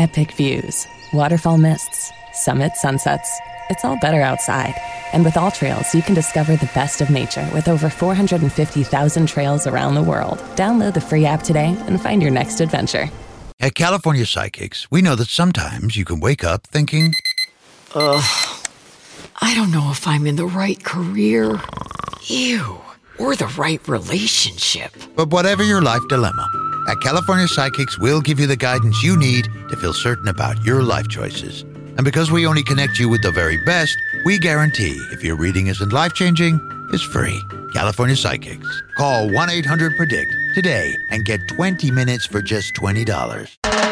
epic views, waterfall mists, summit sunsets. It's all better outside. And with All Trails, you can discover the best of nature with over 450,000 trails around the world. Download the free app today and find your next adventure. At California Psychics, we know that sometimes you can wake up thinking, I don't know if I'm in the right career. Or the right relationship. But whatever your life dilemma, at California Psychics, we'll give you the guidance you need to feel certain about your life choices. And because we only connect you with the very best, we guarantee if your reading isn't life-changing, it's free. California Psychics. Call 1-800-PREDICT today and get 20 minutes for just $20.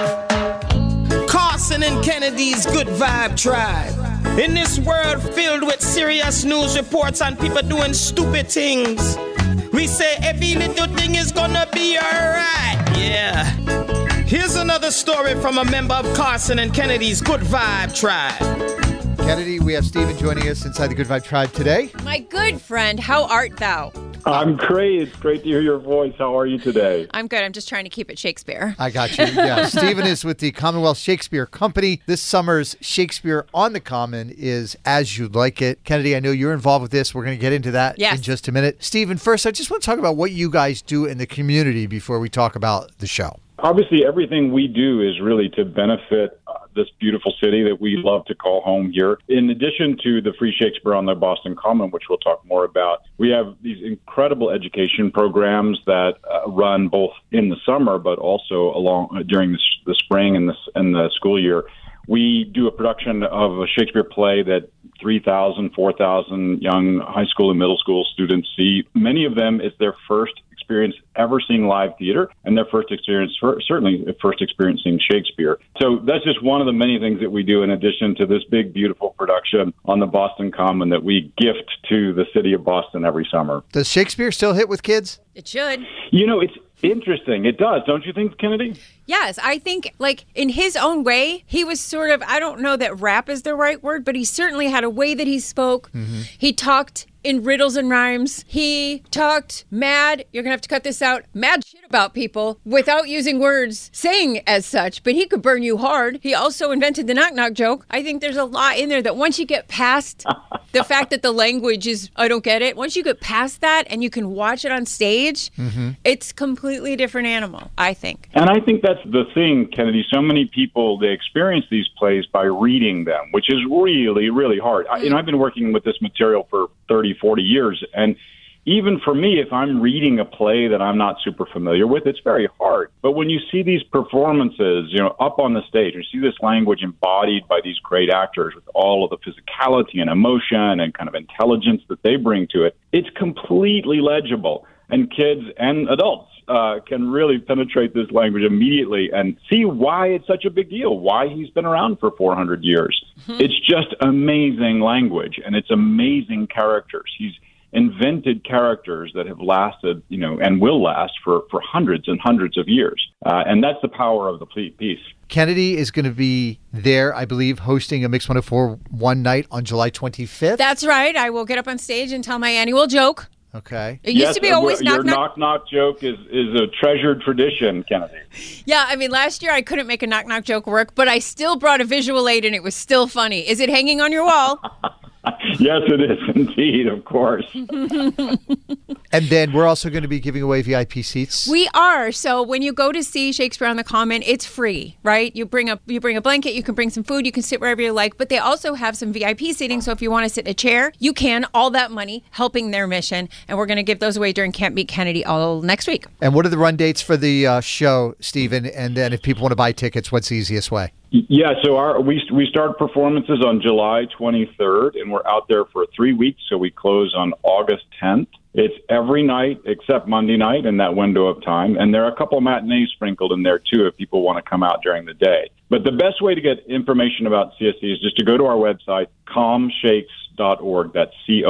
Carson and Kennedy's Good Vibe Tribe. In this world filled with serious news reports and people doing stupid things, we say every little thing is gonna be alright. Yeah. Here's another story from a member of Carson and Kennedy's Good Vibe Tribe. Kennedy, we have Stephen joining us inside the Good Vibe Tribe today. My good friend, how art thou? I'm great. It's great to hear your voice. How are you today? I'm good. I'm just trying to keep it Shakespeare. I got you. Yeah. Stephen is with the Commonwealth Shakespeare Company. This summer's Shakespeare on the Common is As You Like It. Kennedy, I know you're involved with this. We're going to get into that in just a minute. Stephen, first, I just want to talk about what you guys do in the community before we talk about the show. Obviously, everything we do is really to benefit this beautiful city that we love to call home here. In addition to the free Shakespeare on the Boston Common, which we'll talk more about, we have these incredible education programs that run both in the summer, but also during the spring and the school year. We do a production of a Shakespeare play that 3,000, 4,000 young high school and middle school students see. Many of them, it's their first experience ever seeing live theater and their first experience, certainly first experience seeing Shakespeare. So that's just one of the many things that we do in addition to this big, beautiful production on the Boston Common that we gift to the city of Boston every summer. Does Shakespeare still hit with kids? It should. You know, it's interesting. It does, don't you think, Kennedy? Yes, I think, like, in his own way, he was sort of, I don't know that rap is the right word, but he certainly had a way that he spoke. Mm-hmm. He talked in riddles and rhymes. He talked mad, you're going to have to cut this out, mad shit about people without using words saying as such, but he could burn you hard. He also invented the knock-knock joke. I think there's a lot in there that once you get past the fact that the language is, I don't get it, once you get past that and you can watch it on stage, it's completely different animal, I think. And I think that's the thing, Kennedy. So many people, they experience these plays by reading them, which is really, really hard. I've been working with this material for 30, 40 years, and even for me, if I'm reading a play that I'm not super familiar with, it's very hard. But when you see these performances, up on the stage, you see this language embodied by these great actors with all of the physicality and emotion and kind of intelligence that they bring to it, it's completely legible. And kids and adults can really penetrate this language immediately and see why it's such a big deal, why he's been around for 400 years. It's just amazing language, and it's amazing characters. He's invented characters that have lasted, and will last for hundreds and hundreds of years. And that's the power of the piece. Kennedy is going to be there, I believe, hosting a Mix 104 one night on July 25th. That's right. I will get up on stage and tell my annual joke. Okay. It used to be always knock-knock. Your knock-knock joke is a treasured tradition, Kennedy. Yeah, I mean, last year I couldn't make a knock-knock joke work, but I still brought a visual aid and it was still funny. Is it hanging on your wall? Yes, it is indeed, of course. And then we're also going to be giving away VIP seats. We are. So when you go to see Shakespeare on the Common, it's free, right? You bring a blanket, you can bring some food, you can sit wherever you like, but they also have some VIP seating. So if you want to sit in a chair, you can. All that money helping their mission. And we're going to give those away during Camp Meet Kennedy all next week. And what are the run dates for the show, Stephen? And then if people want to buy tickets, what's the easiest way? Yeah, so we start performances on July 23rd, and we're out there for 3 weeks, so we close on August 10th. It's every night except Monday night in that window of time, and there are a couple of matinees sprinkled in there, too, if people want to come out during the day. But the best way to get information about CSC is just to go to our website, commshakes.org. That's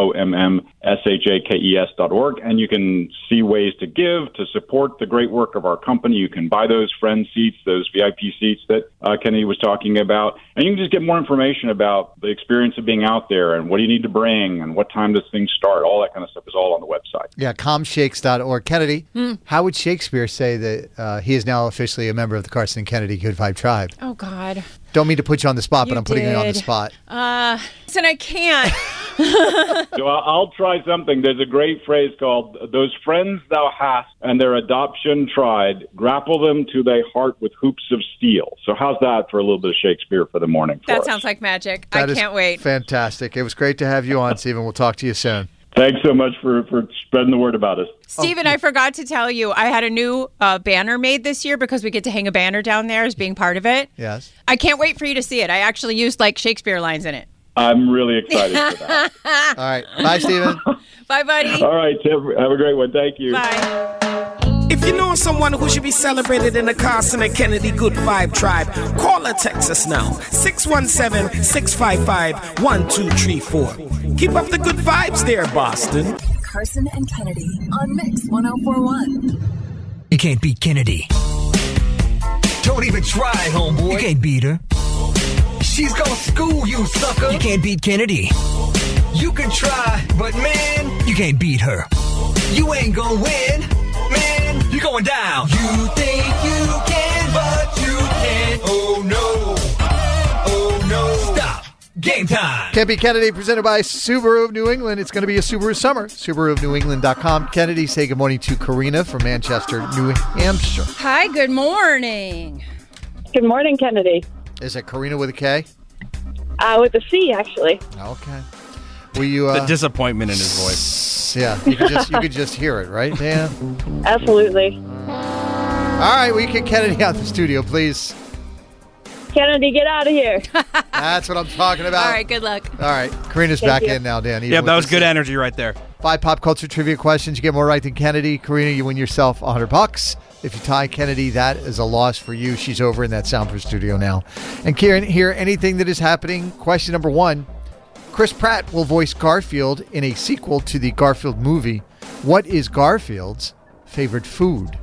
COMMSHAKES.org. And you can see ways to give, to support the great work of our company. You can buy those friend seats, those VIP seats that Kennedy was talking about. And you can just get more information about the experience of being out there and what do you need to bring and what time does things start. All that kind of stuff is all on the website. Yeah, commshakes.org. Kennedy, how would Shakespeare say that he is now officially a member of the Carson and Kennedy Good Vibe Tribe? Oh, God. Don't mean to put you on the spot, but I'm putting you on the spot. Listen, I can't. So I'll try something. There's a great phrase called, those friends thou hast and their adoption tried, grapple them to thy heart with hoops of steel. So how's that for a little bit of Shakespeare for the morning? That sounds like magic. I can't wait. Fantastic. It was great to have you on, Stephen. We'll talk to you soon. Thanks so much for spreading the word about us. Stephen, I forgot to tell you, I had a new banner made this year because we get to hang a banner down there as being part of it. Yes. I can't wait for you to see it. I actually used Shakespeare lines in it. I'm really excited for that. All right. Bye, Stephen. Bye, buddy. All right. Have a great one. Thank you. Bye. If you know someone who should be celebrated in the Carson and Kennedy Good Vibe Tribe, call or text us now. 617-655-1234. Keep up the good vibes there, Boston. Carson and Kennedy on Mix 104.1. You can't beat Kennedy. Don't even try, homeboy. You can't beat her. She's gonna school you, sucker. You can't beat Kennedy. You can try, but man, you can't beat her. You ain't gonna win. Man, you're going down. You think you can, but you can't. Oh, no. Oh, no. Stop. Game time. Can't Beat Kennedy, presented by Subaru of New England. It's going to be a Subaru summer. SubaruofNewEngland.com. Kennedy, say good morning to Karina from Manchester, New Hampshire. Hi, good morning. Good morning, Kennedy. Is it Karina with a K? With a C, actually. Okay. Will you, the disappointment in his voice. Yeah, you could just hear it, right, Dan? Absolutely. All right, will you kick Kennedy out of the studio, please? Kennedy, get out of here. That's what I'm talking about. All right, good luck. All right, Karina's back in now, Dan. Yeah, that was good energy right there. 5 pop culture trivia questions. You get more right than Kennedy. Karina, you win yourself $100. If you tie Kennedy, that is a loss for you. She's over in that soundproof studio now. And Kieran, hear anything that is happening. Question number 1. Chris Pratt will voice Garfield in a sequel to the Garfield movie. What is Garfield's favorite food?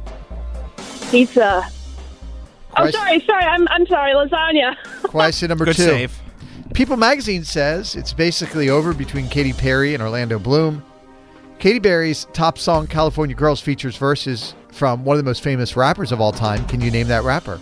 Pizza. I'm sorry. I'm sorry. Lasagna. Question number 2. Good save. People magazine says it's basically over between Katy Perry and Orlando Bloom. Katy Perry's top song, California Girls, features verses from one of the most famous rappers of all time. Can you name that rapper?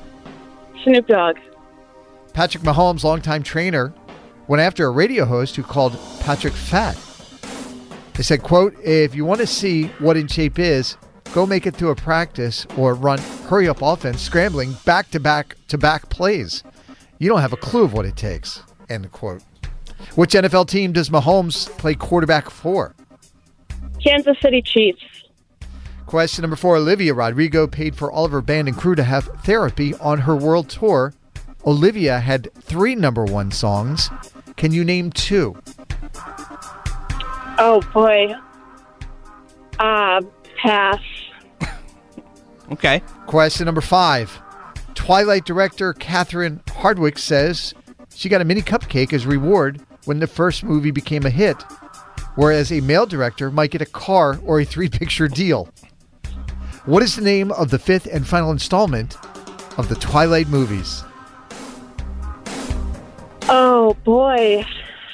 Snoop Dogg. Patrick Mahomes, longtime trainer, went after a radio host who called Patrick fat. They said, quote, if you want to see what in shape is, go make it through a practice or run hurry-up offense, scrambling back-to-back plays. You don't have a clue of what it takes, end quote. Which NFL team does Mahomes play quarterback for? Kansas City Chiefs. Question number 4. Olivia Rodrigo paid for all of her band and crew to have therapy on her world tour. Olivia had 3 number 1 songs. Can you name 2? Oh, boy. Pass. Okay. Question number 5. Twilight director Catherine Hardwicke says she got a mini cupcake as reward when the first movie became a hit, whereas a male director might get a car or a 3-picture deal. What is the name of the 5th and final installment of the Twilight movies? Oh, boy.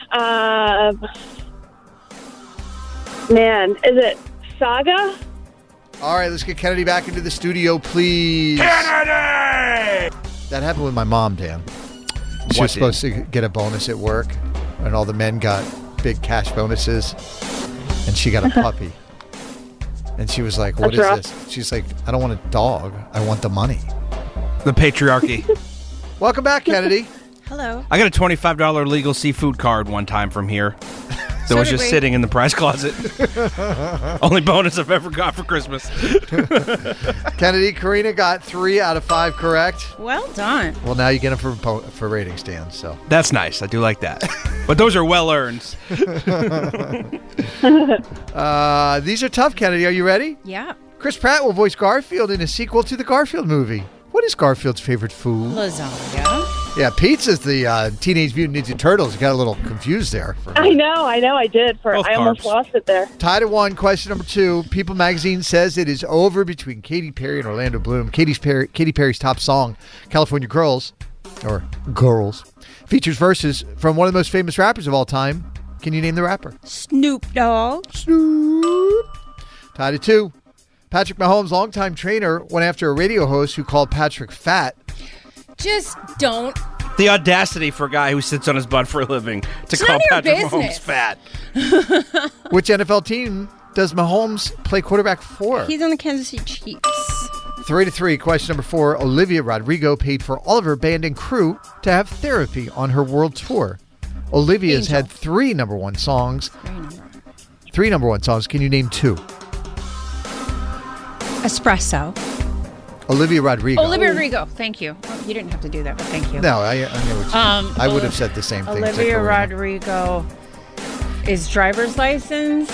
Man, is it Saga? All right, let's get Kennedy back into the studio, please. Kennedy! That happened with my mom, Dan. She was supposed to get a bonus at work, and all the men got big cash bonuses, and she got a puppy. And she was like, "What is this?" She's like, "I don't want a dog. I want the money." The patriarchy. Welcome back, Kennedy. Hello. I got a $25 legal seafood card one time from here. That was just sitting in the prize closet. Only bonus I've ever got for Christmas. Kennedy, Karina got 3 out of 5 correct. Well done. Well, now you get them for ratings, Dan. So that's nice. I do like that. But those are well earned. These are tough, Kennedy. Are you ready? Yeah. Chris Pratt will voice Garfield in a sequel to the Garfield movie. What is Garfield's favorite food? Lasagna. Yeah, pizza's the Teenage Mutant Ninja Turtles. You got a little confused there. I know. I did. I almost lost it there. Tied at 1. Question number 2. People magazine says it is over between Katy Perry and Orlando Bloom. Katy Perry's top song, California Girls, features verses from one of the most famous rappers of all time. Can you name the rapper? Snoop Dogg. Snoop. Tied at 2. Patrick Mahomes, longtime trainer, went after a radio host who called Patrick fat. Just don't. The audacity for a guy who sits on his butt for a living to call Patrick Mahomes fat. Which NFL team does Mahomes play quarterback for? He's on the Kansas City Chiefs. 3-3. Question number 4. Olivia Rodrigo paid for all of her band and crew to have therapy on her world tour. Olivia's had 3 number 1 songs. 3 number 1 songs. Can you name 2? Espresso. Olivia Rodrigo. Olivia Rodrigo. Thank you. Well, you didn't have to do that, but thank you. No, I know what you I would have said the same thing. Olivia Rodrigo is driver's license.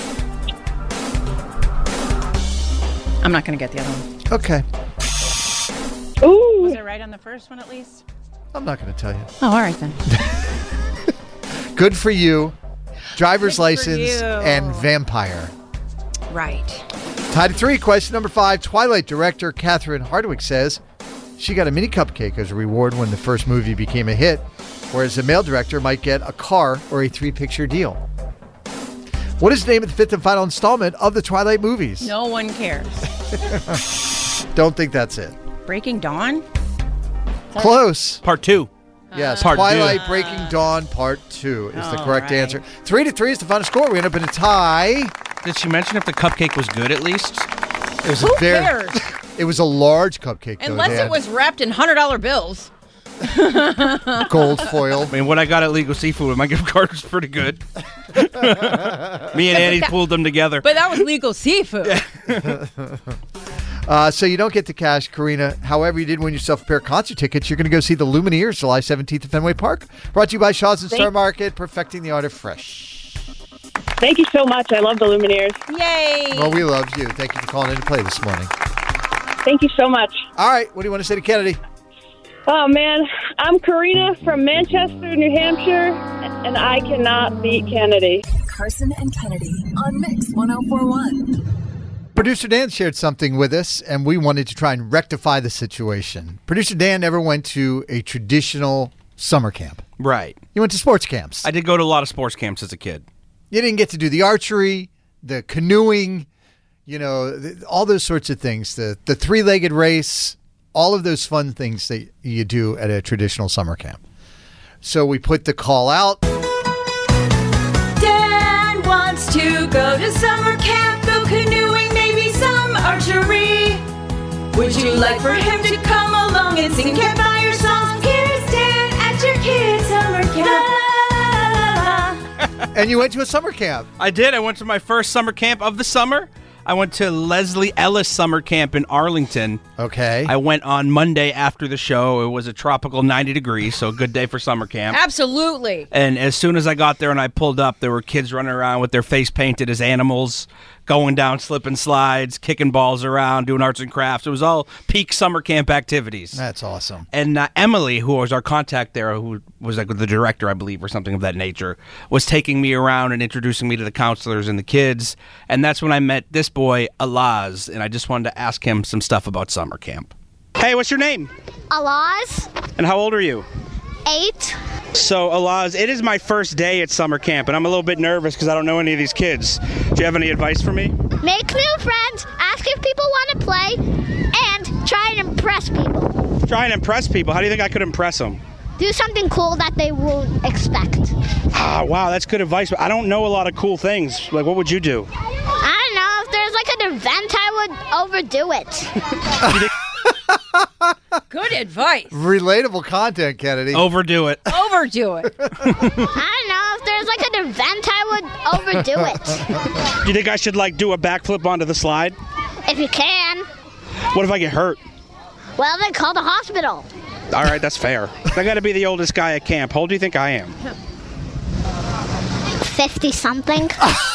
I'm not going to get the other one. Okay. Ooh. Was I right on the first one at least? I'm not going to tell you. Oh, all right then. Good for you. Driver's Good license for you. and vampire. Right. Tied at 3. Question number 5. Twilight director Catherine Hardwicke says she got a mini cupcake as a reward when the first movie became a hit, whereas a male director might get a car or a 3-picture deal. What is the name of the 5th and final installment of the Twilight movies? No one cares. Don't think that's it. Breaking Dawn? Close. Part 2. Yes, Part Twilight 2. Breaking Dawn Part 2 is the correct right. answer. 3-3 is the final score. We end up in a tie. Did she mention if the cupcake was good at least? It was Who cares? It was a large cupcake, though, Unless Dan. it was wrapped in $100 bills. Gold foil. I mean, what I got at Legal Seafood with my gift card was pretty good. Me and Annie pulled them together. But that was legal seafood. So you don't get the cash, Karina. However, you did win yourself a pair of concert tickets. You're going to go see the Lumineers July 17th at Fenway Park. Brought to you by Shaw's and Star Market, perfecting the art of fresh. Thank you so much. I love the Lumineers. Yay. Well, we love you. Thank you for calling in to play this morning. Thank you so much. All right. What do you want to say to Kennedy? Oh, man. I'm Karina from Manchester, New Hampshire, and I cannot beat Kennedy. Carson and Kennedy on Mix 104.1. Producer Dan shared something with us, and we wanted to try and rectify the situation. Producer Dan never went to a traditional summer camp. Right. You went to sports camps. I did go to a lot of sports camps as a kid. You didn't get to do the archery, the canoeing, all those sorts of things, the 3-legged race, all of those fun things that you do at a traditional summer camp. So we put the call out. Dan wants to go to summer camp, go canoeing, maybe some archery. Would you like for him to come along and sing campfire songs? Here's Dan at your kid's summer camp. And you went to a summer camp. I did. I went to my first summer camp of the summer. I went to Leslie Ellis Summer Camp in Arlington. Okay. I went on Monday after the show. It was a tropical 90 degrees, so a good day for summer camp. Absolutely. And as soon as I got there and I pulled up, there were kids running around with their face painted as animals, going down slip and slides, kicking balls around, doing arts and crafts. It was all peak summer camp activities. That's awesome. And Emily, who was our contact there, who was like the director, I believe, or something of that nature, was taking me around and introducing me to the counselors and the kids. And that's when I met this boy, Alaz, and I just wanted to ask him some stuff about summer camp. Hey, what's your name? Alaz. And how old are you? 8. So, Alaz, it is my first day at summer camp, and I'm a little bit nervous because I don't know any of these kids. Do you have any advice for me? Make new friends, ask if people want to play, and try and impress people. Try and impress people? How do you think I could impress them? Do something cool that they won't expect. Ah, wow, that's good advice, but I don't know a lot of cool things. Like, what would you do? I don't know. If there's like an event, I would overdo it. Good advice. Relatable content, Kennedy. Overdo it. Overdo it. I don't know. If there's like an event, I would overdo it. Do you think I should, do a backflip onto the slide? If you can. What if I get hurt? Well, then call the hospital. All right, that's fair. I got to be the oldest guy at camp. How old do you think I am? 50-something.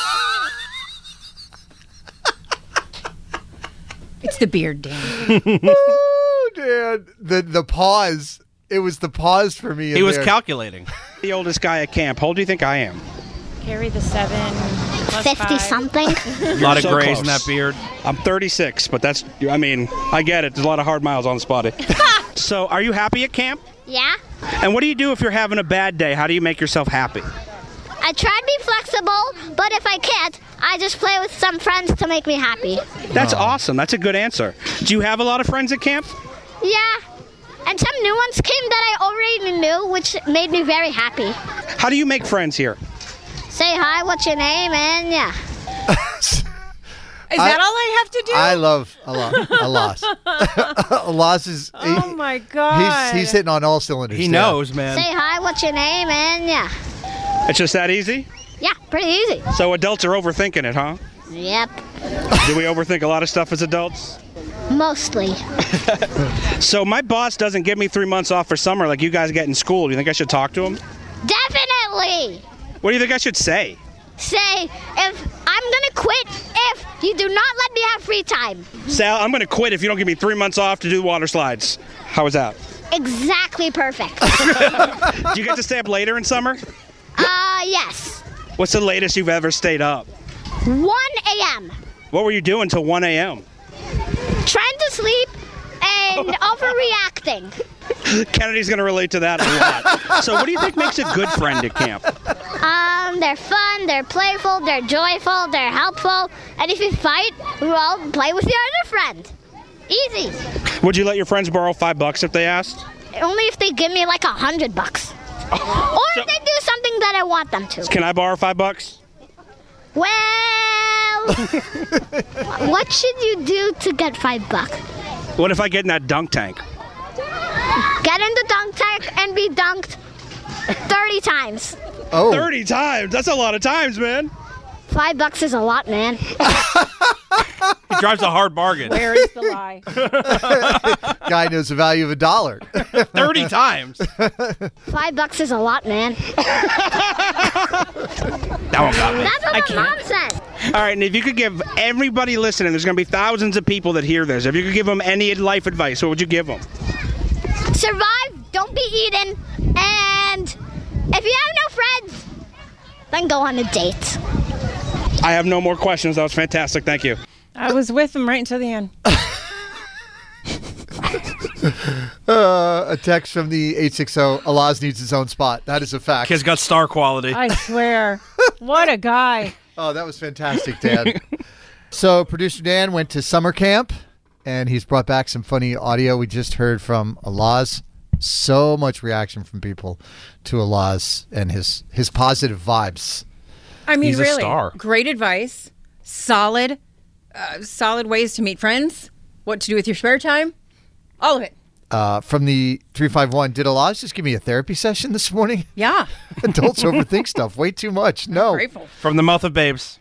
It's the beard, Dan. Oh, Dan. The pause. It was the pause for me. He was calculating. The oldest guy at camp. How old do you think I am? Carry the 7 plus 50-something. A lot of grays in that beard. I'm 36, but I get it. There's a lot of hard miles on this body. So, are you happy at camp? Yeah. And what do you do if you're having a bad day? How do you make yourself happy? I try to be flexible, but if I can't, I just play with some friends to make me happy. That's awesome. That's a good answer. Do you have a lot of friends at camp? Yeah. And some new ones came that I already knew, which made me very happy. How do you make friends here? Say hi, what's your name, and yeah. Is that all I have to do? I love Alas. Alas is... Oh, my God. He's hitting on all cylinders. He knows, man. Say hi, what's your name, and yeah. It's just that easy? Yeah, pretty easy. So adults are overthinking it, huh? Yep. Do we overthink a lot of stuff as adults? Mostly. So my boss doesn't give me 3 months off for summer like you guys get in school. Do you think I should talk to him? Definitely. What do you think I should say? Say, if I'm going to quit if you do not let me have free time. Sal, I'm going to quit if you don't give me 3 months off to do water slides. How is that? Exactly perfect. Do you get to stay up later in summer? Yes. What's the latest you've ever stayed up? 1 a.m. What were you doing till 1 a.m.? Trying to sleep and overreacting. Kennedy's going to relate to that a lot. So what do you think makes a good friend at camp? They're fun, they're playful, they're joyful, they're helpful. And if you fight, well, play with your other friend. Easy. Would you let your friends borrow $5 if they asked? Only if they give me like $100. Or if they do something that I want them to. Can I borrow $5? Well, what should you do to get $5? What if I get in that dunk tank? Get in the dunk tank and be dunked 30 times. Oh. 30 times? That's a lot of times, man. $5 is a lot, man. He drives a hard bargain. Where is the lie? Guy knows the value of $1. 30 times. $5 is a lot, man. That one got me. That's what my mom says. All right, and if you could give everybody listening, there's going to be thousands of people that hear this. If you could give them any life advice, what would you give them? Survive, don't be eaten, and if you have no friends, then go on a date. I have no more questions. That was fantastic. Thank you. I was with him right until the end. A text from the 860, Alaz needs his own spot. That is a fact. Kid's got star quality. I swear. What a guy. Oh, that was fantastic, Dan. So producer Dan went to summer camp, and he's brought back some funny audio. We just heard from Alaz. So much reaction from people to Alaz and his positive vibes. I mean, He's really, a star. Great advice. Solid ways to meet friends. What to do with your spare time. All of it. From the 351, did Alaz just give me a therapy session this morning? Yeah. Adults overthink stuff way too much. No. Grateful. From the mouth of babes.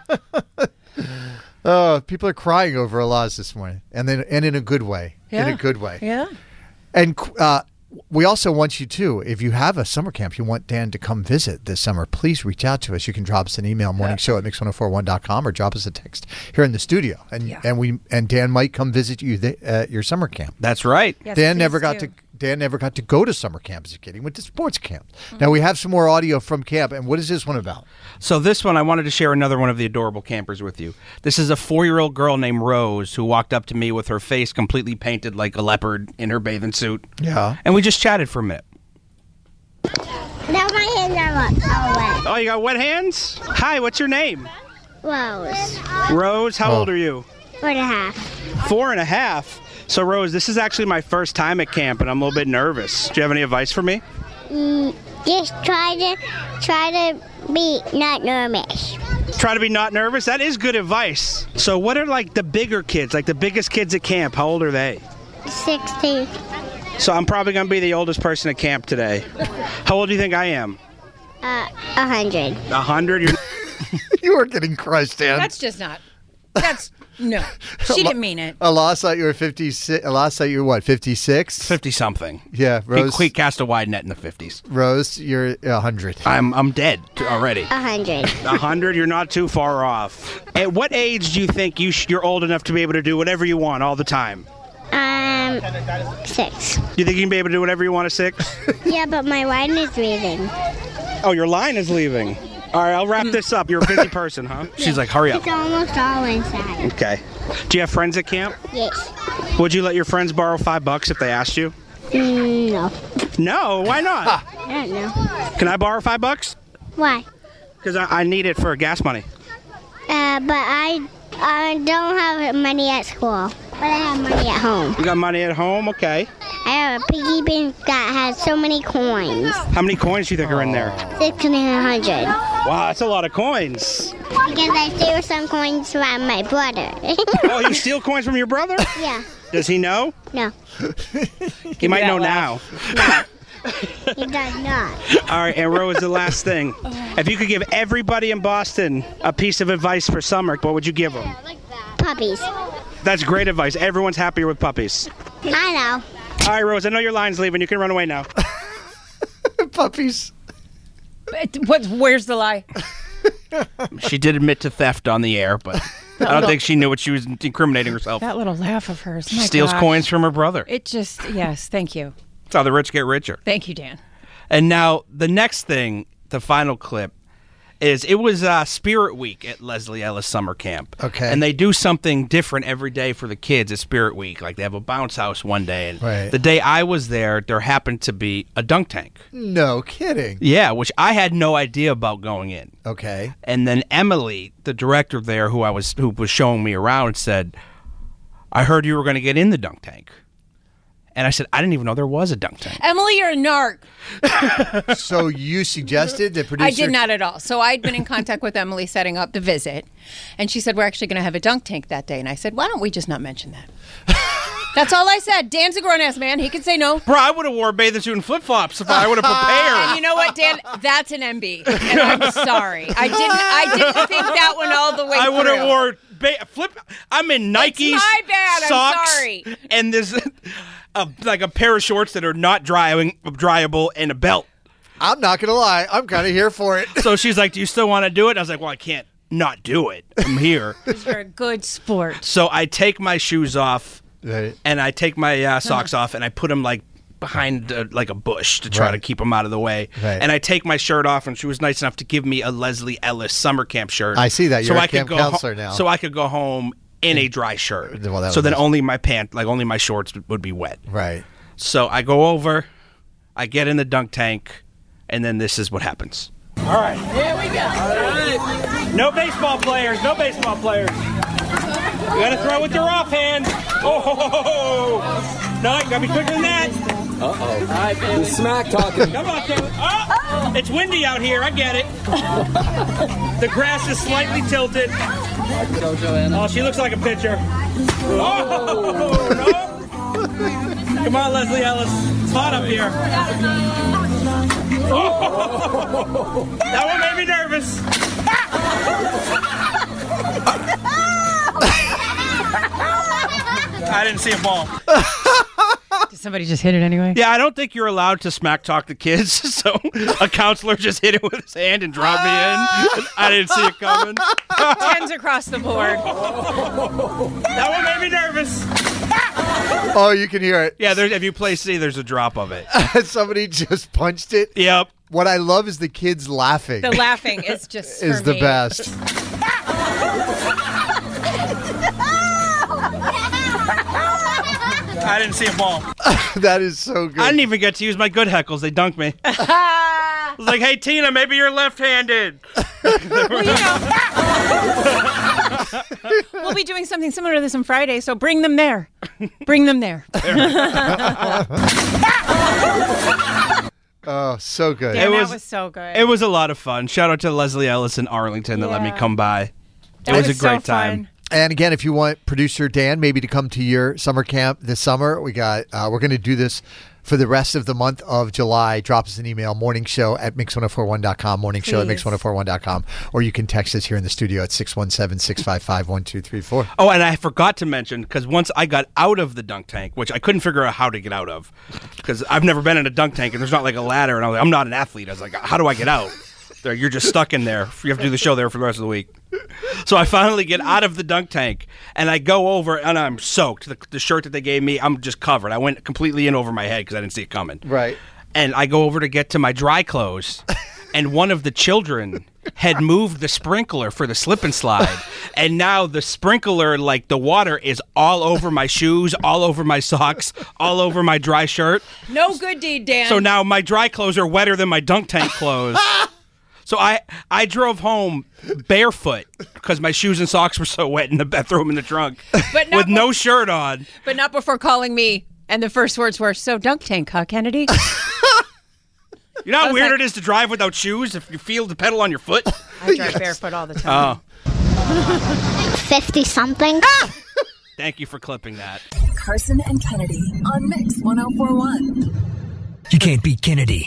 People are crying over Alaz this morning, and in a good way. Yeah. In a good way. Yeah. And we also want you to, if you have a summer camp you want Dan to come visit this summer, please reach out to us. You can drop us an email, morningshow@mix1041.com, or drop us a text here in the studio. And Dan might come visit you at your summer camp. That's right. Yes, Dan please never got to go to summer camp as a kid. He went to sports camp. Now we have some more audio from camp. And what is this one about? So this one, I wanted to share another one of the adorable campers with you. This is a 4-year-old girl named Rose who walked up to me with her face completely painted like a leopard in her bathing suit. Yeah. And we just chatted for a minute. Now my hands are wet. Oh, you got wet hands? Hi, what's your name? Rose. Rose, how old are you? 4.5. 4.5? So, Rose, this is actually my first time at camp, and I'm a little bit nervous. Do you have any advice for me? Just try to be not nervous. Try to be not nervous? That is good advice. So what are, like, the bigger kids, like the biggest kids at camp? How old are they? 16. So I'm probably going to be the oldest person at camp today. How old do you think I am? 100. 100? You are getting crushed, Dan. That's just not. That's no. She didn't mean it. Alaz thought you were 56. Alaz thought you were what, 56? 50-something. Yeah, Rose. He cast a wide net in the 50s. Rose, you're 100. I'm dead already. 100. 100? You're not too far off. At what age do you think you're old enough to be able to do whatever you want all the time? 6. You think you can be able to do whatever you want at 6? Yeah, but my line is leaving. Oh, your line is leaving. All right, I'll wrap this up. You're a busy person, huh? She's like, hurry up. It's almost all inside. Okay. Do you have friends at camp? Yes. Would you let your friends borrow $5 if they asked you? No. No, why not? I don't know. Can I borrow $5? Why? Because I need it for gas money. But I don't have money at school. But I have money at home. You got money at home? Okay. I have a piggy bank that has so many coins. How many coins do you think are in there? 600. Wow, that's a lot of coins. Because I steal some coins from my brother. Oh, you steal coins from your brother? Yeah. Does he know? No. He might know now. He does not. All right, and Rose, the last thing. If you could give everybody in Boston a piece of advice for summer, what would you give them? Puppies. That's great advice. Everyone's happier with puppies. I know. All right, Rose, I know your line's leaving. You can run away now. Puppies. Where's the lie? She did admit to theft on the air, but I don't think she knew what she was incriminating herself. That little laugh of hers. She steals coins from her brother. It just, yes, thank you. That's how the rich get richer. Thank you, Dan. And now the next thing, the final clip, is it was Spirit Week at Leslie Ellis Summer Camp. Okay. And they do something different every day for the kids at Spirit Week. Like they have a bounce house one day. And Right. the day I was there happened to be a dunk tank. No kidding. Yeah, which I had no idea about going in. Okay. And then Emily, the director there who was showing me around, said, I heard you were going to get in the dunk tank. And I said, I didn't even know there was a dunk tank. Emily, you're a narc. So you suggested the producer? I did not at all. So I'd been in contact with Emily setting up the visit. And she said, we're actually going to have a dunk tank that day. And I said, why don't we just not mention that? That's all I said. Dan's a grown-ass man. He can say no. Bro, I would have wore a bathing suit and flip-flops if I would have prepared. And you know what, Dan? That's an MB. And I'm sorry. I didn't think that one all the way through. I would have wore I'm in Nikes, It's my bad. socks, I'm sorry. And this like a pair of shorts that are not dryable and a belt. I'm not going to lie. I'm kind of here for it. So she's like, do you still want to do it? And I was like, well, I can't not do it. I'm here. Because you're a good sport. So I take my shoes off, Right. and I take my socks off, and I put them like behind like a bush to try Right. to keep them out of the way. Right. And I take my shirt off, and she was nice enough to give me a Leslie Ellis summer camp shirt. I see that. You're a I camp could counselor now. So I could go home in a dry shirt. Well, that so was then nice. only my only my shorts would be wet. Right. So I go over, I get in the dunk tank, and then this is what happens. All right. Here we go. All right. No baseball players. No baseball players. You gotta throw with your offhand. Oh, no, you gotta be quicker than that. All right, the smack talking. Come on, Taylor. Oh, it's windy out here. I get it. The grass is slightly tilted. Oh, she looks like a pitcher. Oh, no. Come on, Leslie Ellis. It's hot up here. Oh, that one made me nervous. I didn't see a ball. Did somebody just hit it anyway? Yeah, I don't think you're allowed to smack talk the kids, so a counselor just hit it with his hand and dropped me in. I didn't see it coming. 10s across the board. That one made me nervous. Oh, you can hear it. Yeah, if you play C, there's a drop of it. Somebody just punched it. Yep. What I love is the kids laughing. The laughing is just is for the me. best. I didn't see a ball. That is so good. I didn't even get to use my good heckles. They dunked me. I was like, hey, Tina, maybe you're left-handed. Well, you know, we'll be doing something similar to this on Friday, so bring them there. Bring them there. Oh, so good. Dan, that was so good. It was a lot of fun. Shout out to Leslie Ellis in Arlington that let me Yeah. come by. That It was a was so great time. fun. And again, if you want producer Dan maybe to come to your summer camp this summer, we're going to do this for the rest of the month of July. Drop us an email, morningshow@mix1041.com, morningshow at mix1041.com, or you can text us here in the studio at 617-655-1234. Oh, and I forgot to mention, because once I got out of the dunk tank, which I couldn't figure out how to get out of, because I've never been in a dunk tank, and there's not like a ladder, and I was like, I'm not an athlete. I was like, how do I get out? You're just stuck in there. You have to do the show there for the rest of the week. So I finally get out of the dunk tank, and I go over, and I'm soaked. The shirt that they gave me, I'm just covered. I went completely in over my head because I didn't see it coming. Right. And I go over to get to my dry clothes, and one of the children had moved the sprinkler for the slip and slide, and now the sprinkler, like the water, is all over my shoes, all over my socks, all over my dry shirt. No good deed, Dan. So now my dry clothes are wetter than my dunk tank clothes. So I drove home barefoot because my shoes and socks were so wet, and I threw them in the trunk But not with no shirt on. But not before calling me And the first words were, so dunk tank, huh, Kennedy? You know how weird it is to drive without shoes if you feel the pedal on your foot? I drive barefoot all the time. 50-something. Thank you for clipping that. Carson and Kennedy on Mix 104.1. You can't beat Kennedy.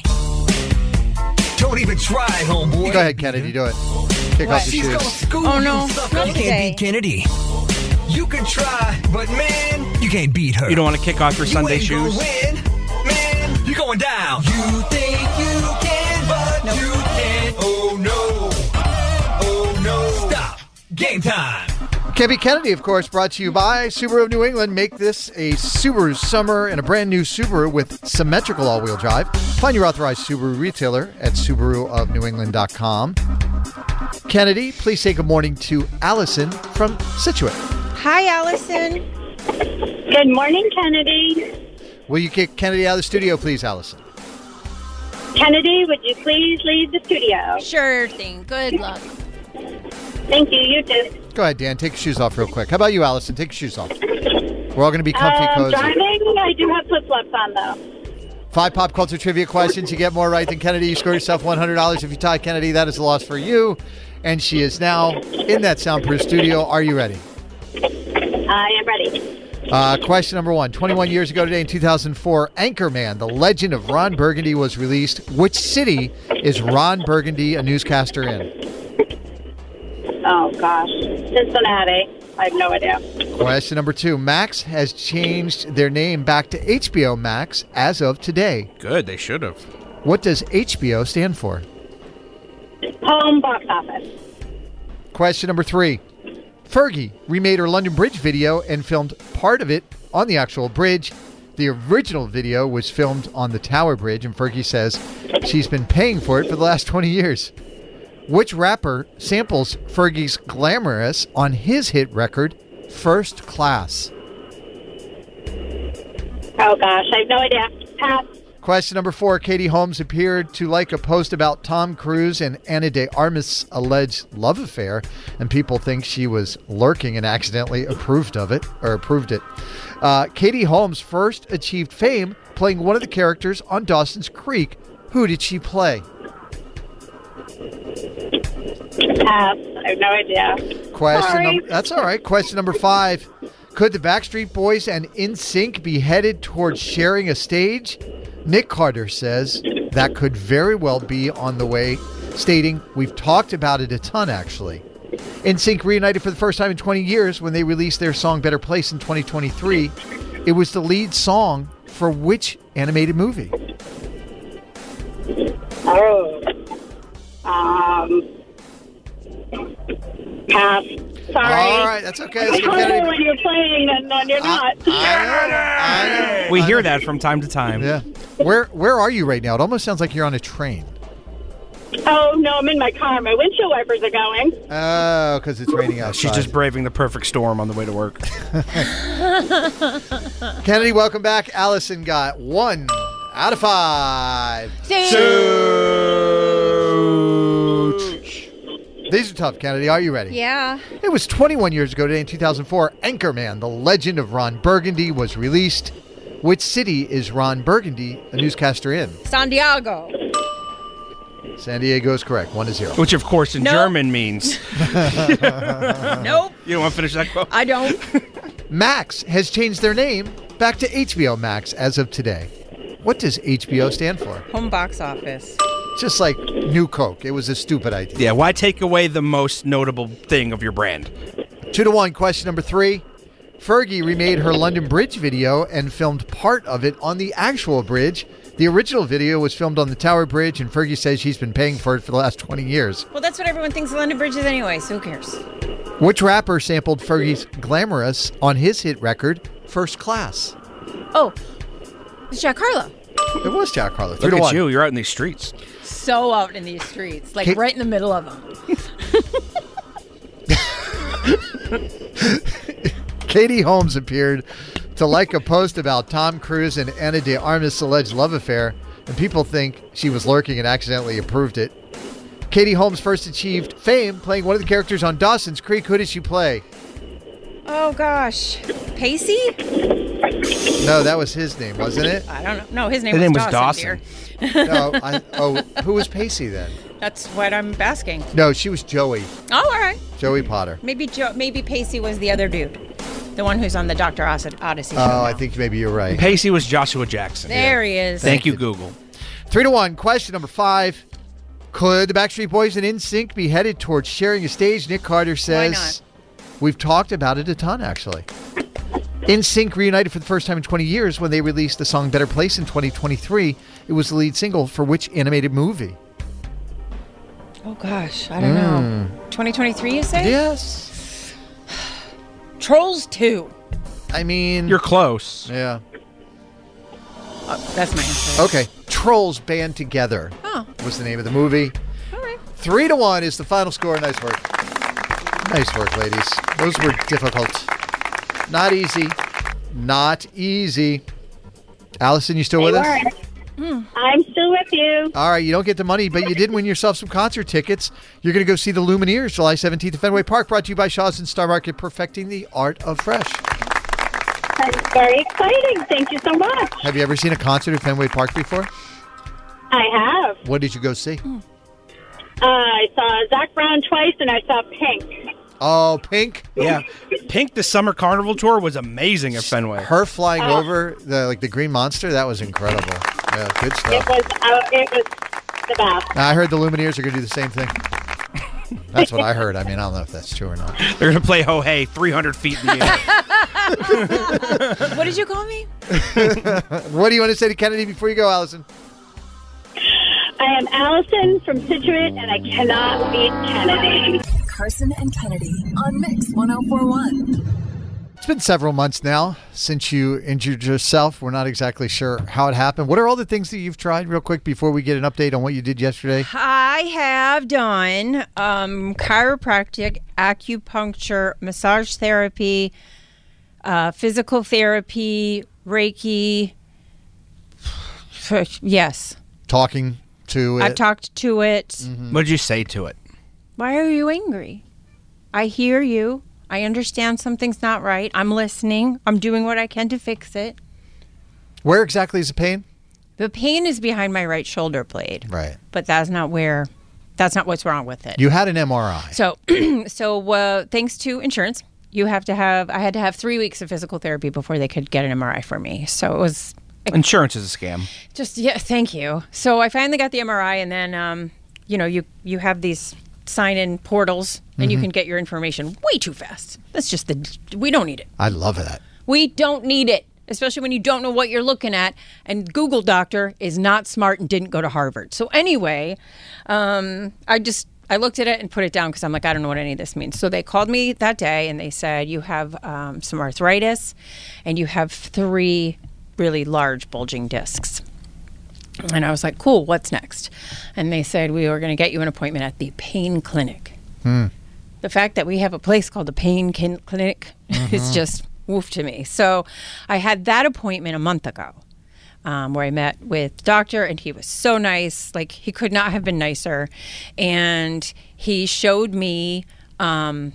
Don't even try, homeboy. Go ahead, Kennedy. Do it. Kick off your shoes. Oh, no. You can't beat Kennedy. You can try, but man, you can't beat her. You don't want to kick off your Sunday shoes? Win, man, you're going down. You think you can, but you can't. Oh, no. Oh, no. Stop. Game time. Can't Beat Kennedy, of course, brought to you by Subaru of New England. Make this a Subaru summer and a brand new Subaru with symmetrical all-wheel drive. Find your authorized Subaru retailer at SubaruofNewEngland.com. Kennedy, please say good morning to Allison from Scituate. Hi, Allison. Good morning, Kennedy. Will you kick Kennedy out of the studio, please, Allison? Kennedy, would you please leave the studio? Sure thing. Good luck. Thank you. You too. Go ahead, Dan. Take your shoes off real quick. How about you, Allison? Take your shoes off. We're all going to be comfy, cozy. Driving, I do have flip-flops on, though. 5 pop culture trivia questions. You get more right than Kennedy. You score yourself $100. If you tie Kennedy, that is a loss for you. And she is now in that soundproof studio. Are you ready? I am ready. Question number 1. 21 years ago today in 2004, Anchorman, The Legend of Ron Burgundy was released. Which city is Ron Burgundy a newscaster in? Oh, gosh. Cincinnati. I have no idea. Question number 2. Max has changed their name back to HBO Max as of today. Good, they should have. What does HBO stand for? Home box office. Question number 3. Fergie remade her London Bridge video and filmed part of it on the actual bridge. The original video was filmed on the Tower Bridge, and Fergie says she's been paying for it for the last 20 years. Which rapper samples Fergie's Glamorous on his hit record, First Class? Oh, gosh. I have no idea. Pass. Question number 4. Katie Holmes appeared to like a post about Tom Cruise and Ana de Armas' alleged love affair, and people think she was lurking and accidentally approved it. Katie Holmes first achieved fame playing one of the characters on Dawson's Creek. Who did she play? Pass. I have no idea. That's all right. Question number 5. Could the Backstreet Boys and NSYNC be headed towards sharing a stage? Nick Carter says that could very well be on the way, stating, we've talked about it a ton, actually. NSYNC reunited for the first time in 20 years when they released their song Better Place in 2023. It was the lead song for which animated movie? Pass. Sorry. All right, that's okay. I don't know when you're playing and when you're not. I know. We hear that from time to time. Yeah. Where are you right now? It almost sounds like you're on a train. Oh, no, I'm in my car. My windshield wipers are going. Oh, because it's raining outside. She's just braving the perfect storm on the way to work. Kennedy, welcome back. Allison got 1 out of 5. These are tough, Kennedy. Are you ready? Yeah. It was 21 years ago today in 2004. Anchorman, The Legend of Ron Burgundy was released. Which city is Ron Burgundy a newscaster in? San Diego. San Diego is correct. 1-0. Which, of course, in German means. Nope. You don't want to finish that quote? I don't. Max has changed their name back to HBO Max as of today. What does HBO stand for? Home box office. Just like New Coke. It was a stupid idea. Yeah, why take away the most notable thing of your brand? 2-1. Question number 3. Fergie remade her London Bridge video and filmed part of it on the actual bridge. The original video was filmed on the Tower Bridge, and Fergie says she's been paying for it for the last 20 years. Well, that's what everyone thinks of London Bridge is anyway, so who cares? Which rapper sampled Fergie's Glamorous on his hit record, First Class? Oh, it's Jack Harlow. It was Jack Harlow. Look at you. You're out in these streets. So out in these streets. Like right in the middle of them. Katie Holmes appeared to like a post about Tom Cruise and Ana de Armas' alleged love affair, and people think she was lurking and accidentally approved it. Katie Holmes first achieved fame playing one of the characters on Dawson's Creek. Who did she play? Oh, gosh. Pacey? No, that was his name, wasn't it? I don't know. No, his name was Dawson. Dear. Who was Pacey then? That's what I'm asking. No, she was Joey. Oh, all right. Joey Potter. Maybe Pacey was the other dude. The one who's on the Dr. Odyssey show. Oh, I think maybe you're right. Pacey was Joshua Jackson. There he is. Thank you, Google. 3-1. Question number 5. Could the Backstreet Boys and NSYNC be headed towards sharing a stage? Nick Carter says. Why not? We've talked about it a ton, actually. NSYNC reunited for the first time in 20 years when they released the song Better Place in 2023. It was the lead single for which animated movie? Oh, gosh. I don't know. 2023, you say? Yes. Trolls 2. I mean... You're close. Yeah. That's my answer. Okay. Trolls Band Together was the name of the movie. All right. 3-1 is the final score. Nice work. Nice work, ladies. Those were difficult. Not easy. Not easy. Allison, you still with us? I'm still with you. All right, you don't get the money, but you did win yourself some concert tickets. You're going to go see the Lumineers July 17th at Fenway Park, brought to you by Shaw's and Star Market, perfecting the art of fresh. That's very exciting. Thank you so much. Have you ever seen a concert at Fenway Park before? I have. What did you go see? I saw Zac Brown twice, and I saw Pink. Oh, Pink? Yeah. Pink, the Summer Carnival Tour was amazing at Fenway. Her flying over the Green Monster, that was incredible. Yeah, good stuff. It was the best. I heard the Lumineers are going to do the same thing. That's what I heard. I mean, I don't know if that's true or not. They're going to play Ho Hey 300 feet in the air. What did you call me? What do you want to say to Kennedy before you go, Allison? I am Allison from Scituate, and I cannot beat Kennedy. Carson and Kennedy on Mix 104.1. It's been several months now since you injured yourself. We're not exactly sure how it happened. What are all the things that you've tried real quick before we get an update on what you did yesterday? I have done chiropractic, acupuncture, massage therapy, physical therapy, Reiki. Yes. Talking to it? I've talked to it. Mm-hmm. What did you say to it? Why are you angry? I hear you. I understand something's not right. I'm listening. I'm doing what I can to fix it. Where exactly is the pain? The pain is behind my right shoulder blade. Right. But that's not what's wrong with it. You had an MRI. So thanks to insurance, I had to have 3 weeks of physical therapy before they could get an MRI for me. So it was... Insurance is a scam. Thank you. So I finally got the MRI, and then, you have these sign-in portals, and you can get your information way too fast. That's just we don't need it. I love that. We don't need it, especially when you don't know what you're looking at. And Google Doctor is not smart and didn't go to Harvard. So anyway, I looked at it and put it down because I'm like, I don't know what any of this means. So they called me that day, and they said, you have some arthritis, and you have 3 really large bulging discs. And I was like, cool, what's next? And they said, we were going to get you an appointment at the pain clinic. The fact that we have a place called the pain clinic is just woof to me. So I had that appointment a month ago where I met with the doctor, and he was so nice. Like, he could not have been nicer. And he showed me an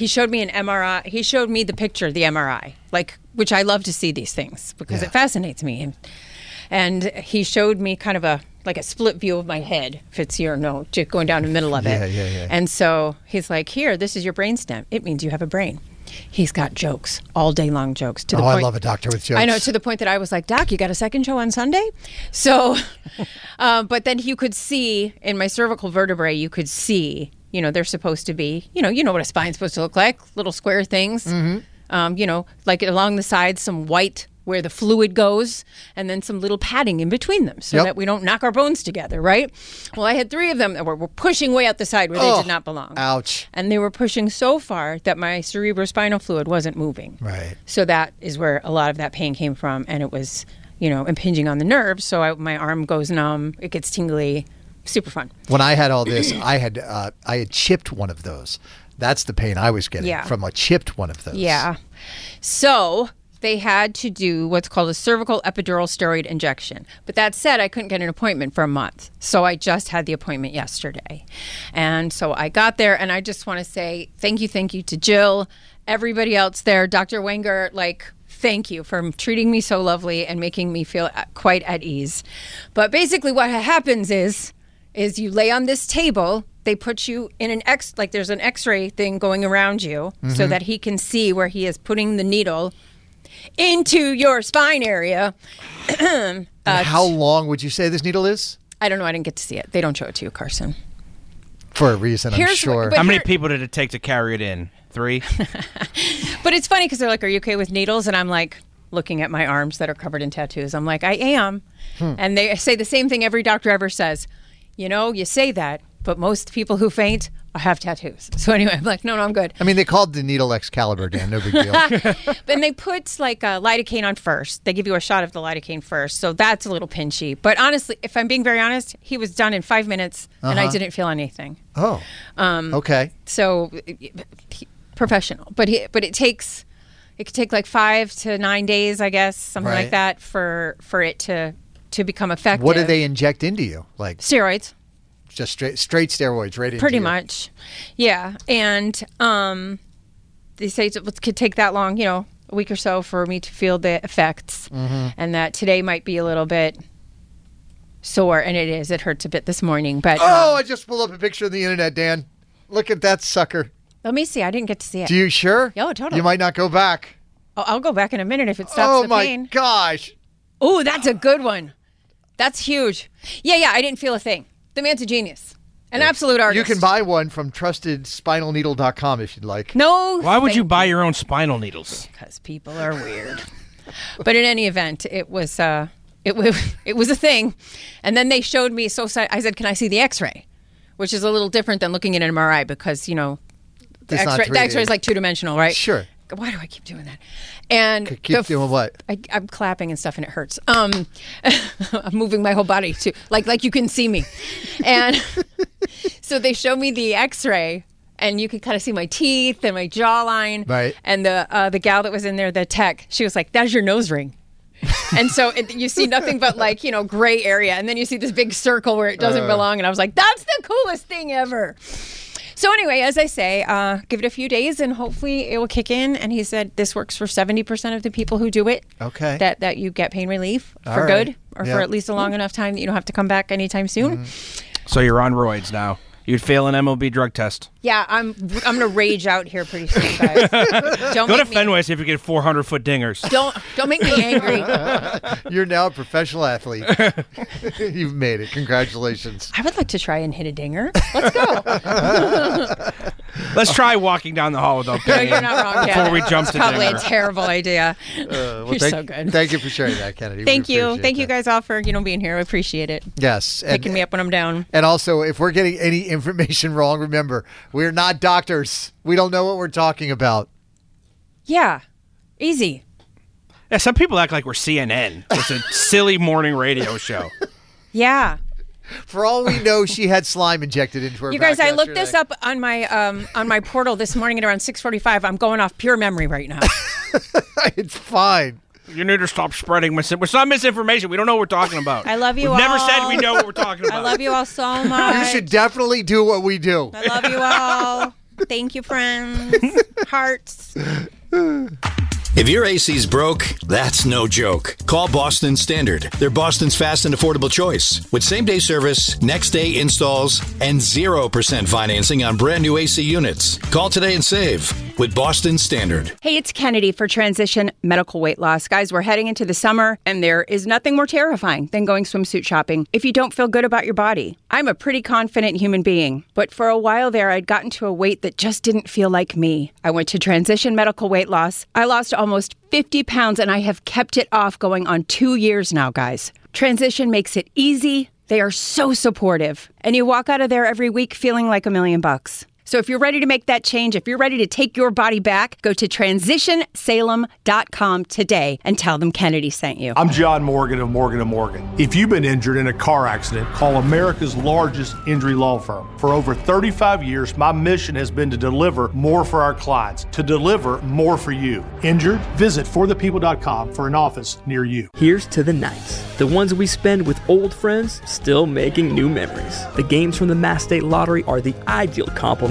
MRI. He showed me the picture of the MRI, which I love to see these things because it fascinates me. And he showed me kind of a split view of my head, if it's just going down the middle of it. Yeah. And so he's like, here, this is your brainstem. It means you have a brain. He's got jokes, all day long jokes. To the point, I love a doctor with jokes. I know, to the point that I was like, Doc, you got a second show on Sunday? So, but then you could see in my cervical vertebrae, you could see, they're supposed to be, you know what a spine's supposed to look like, little square things. Like along the sides, some white where the fluid goes, and then some little padding in between them so that we don't knock our bones together, right? Well, I had 3 of them that were pushing way out the side where they did not belong. Ouch. And they were pushing so far that my cerebrospinal fluid wasn't moving. Right. So that is where a lot of that pain came from, and it was, impinging on the nerves, so my arm goes numb, it gets tingly, super fun. When I had all this, I had chipped one of those. That's the pain I was getting from a chipped one of those. Yeah. So they had to do what's called a cervical epidural steroid injection. But that said, I couldn't get an appointment for a month. So I just had the appointment yesterday. And so I got there, and I just want to say thank you to Jill, everybody else there. Dr. Wenger, thank you for treating me so lovely and making me feel quite at ease. But basically what happens is you lay on this table. They put you in there's an x-ray thing going around you so that he can see where he is putting the needle into your spine area. How long would you say this needle is? I don't know. I didn't get to see it. They don't show it to you, Carson. For a reason, I'm sure. How many people did it take to carry it in? 3? But it's funny because they're like, are you okay with needles? And I'm like, looking at my arms that are covered in tattoos. I'm like, I am. And they say the same thing every doctor ever says. You know, you say that, but most people who faint have tattoos. So anyway, I'm like, no, I'm good. I mean, they called the needle Excalibur, Dan. No big deal. And they put like lidocaine on first. They give you a shot of the lidocaine first. So that's a little pinchy. But honestly, if I'm being very honest, he was done in 5 minutes and I didn't feel anything. Oh, okay. So professional. But it could take like 5 to 9 days, I guess, something like that for it to become effective. What do they inject into you? Like steroids. Just straight steroids right into Pretty you. much. Yeah. And they say it could take that long, a week or so for me to feel the effects. And that today might be a little bit sore, and it is. It hurts a bit this morning. But I just pulled up a picture of the internet, Dan. Look at that sucker. Let me see. I didn't get to see it. Do you sure? Oh, totally. You might not go back. Oh, I'll go back in a minute if it stops the pain. Oh, my gosh. Oh, that's a good one. That's huge. Yeah, I didn't feel a thing. The man's a genius. An absolute artist. You can buy one from trustedspinalneedle.com if you'd like. No. Why would you buy your own spinal needles? Because people are weird. But in any event, it was a thing. And then they showed me, I said, can I see the x-ray? Which is a little different than looking at an MRI because, the x-ray is like two-dimensional, right? Sure. Why do I keep doing that? And keep doing what? I'm clapping and stuff, and it hurts. I'm moving my whole body too, like you can see me. And so they showed me the X-ray, and you could kind of see my teeth and my jawline. Right. And the gal that was in there, the tech, she was like, "That's your nose ring." And so you see nothing but gray area, and then you see this big circle where it doesn't belong. And I was like, "That's the coolest thing ever." So anyway, as I say, give it a few days and hopefully it will kick in. And he said this works for 70% of the people who do it. Okay. That you get pain relief for good or for at least a long enough time that you don't have to come back anytime soon. So you're on roids now. You'd fail an MLB drug test. Yeah, I'm gonna rage out here pretty soon, guys. Go to Fenway, see if you get 400-foot dingers. Don't make me angry. You're now a professional athlete. You've made it. Congratulations. I would like to try and hit a dinger. Let's go. Let's try walking down the hall without pain. No, you're not wrong, Kennedy. Before we jump to probably dinger. a terrible idea. You're so good. Thank you for sharing that, Kennedy. Thank you guys all for being here. I appreciate it. Yes, picking me up when I'm down. And also, if we're getting any information wrong, remember we're not doctors. We don't know what we're talking about. Yeah, easy. Yeah, some people act like we're CNN. It's a silly morning radio show. Yeah. For all we know, she had slime injected into her. You guys, I looked this up on my portal this morning at around 6:45. I'm going off pure memory right now. It's fine. You need to stop spreading it's not misinformation. We don't know what we're talking about. I love you We've all. never said we know what we're talking about. I love you all so much. You should definitely do what we do. I love you all. Thank you, friends. Hearts. If your AC's broke, that's no joke. Call Boston Standard. They're Boston's fast and affordable choice. With same-day service, next-day installs, and 0% financing on brand-new AC units. Call today and save with Boston Standard. Hey, it's Kennedy for Transition Medical Weight Loss. Guys, we're heading into the summer, and there is nothing more terrifying than going swimsuit shopping if you don't feel good about your body. I'm a pretty confident human being, but for a while there, I'd gotten to a weight that just didn't feel like me. I went to Transition Medical Weight Loss. I lost almost 50 pounds, and I have kept it off going on 2 years now, guys. Transition makes it easy. They are so supportive. And you walk out of there every week feeling like $1 million. So if you're ready to make that change, if you're ready to take your body back, go to TransitionSalem.com today and tell them Kennedy sent you. I'm John Morgan of Morgan & Morgan. If you've been injured in a car accident, call America's largest injury law firm. For over 35 years, my mission has been to deliver more for our clients, to deliver more for you. Injured? Visit forthepeople.com for an office near you. Here's to the nights, the ones we spend with old friends, still making new memories. The games from the Mass State Lottery are the ideal complement